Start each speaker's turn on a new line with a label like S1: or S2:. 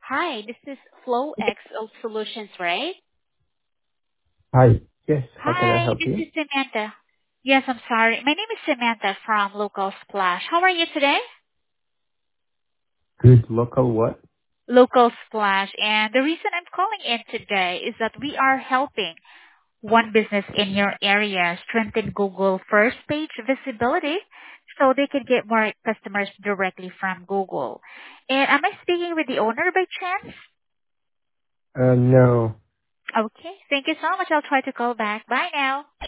S1: Hi, this is FlowX of Solutions, right?
S2: Hi. Yes, how can I
S1: Hi,
S2: help
S1: this
S2: you?
S1: is Samantha. Yes, I'm sorry. My name is Samantha from Local Splash. How are you today?
S2: Good local what?
S1: Local Splash. And the reason I'm calling in today is that we are helping one business in your area strengthen Google first page visibility so they can get more customers directly from Google. And am I speaking with the owner by chance?
S2: No.
S1: Okay. Thank you so much. I'll try to call back. Bye now.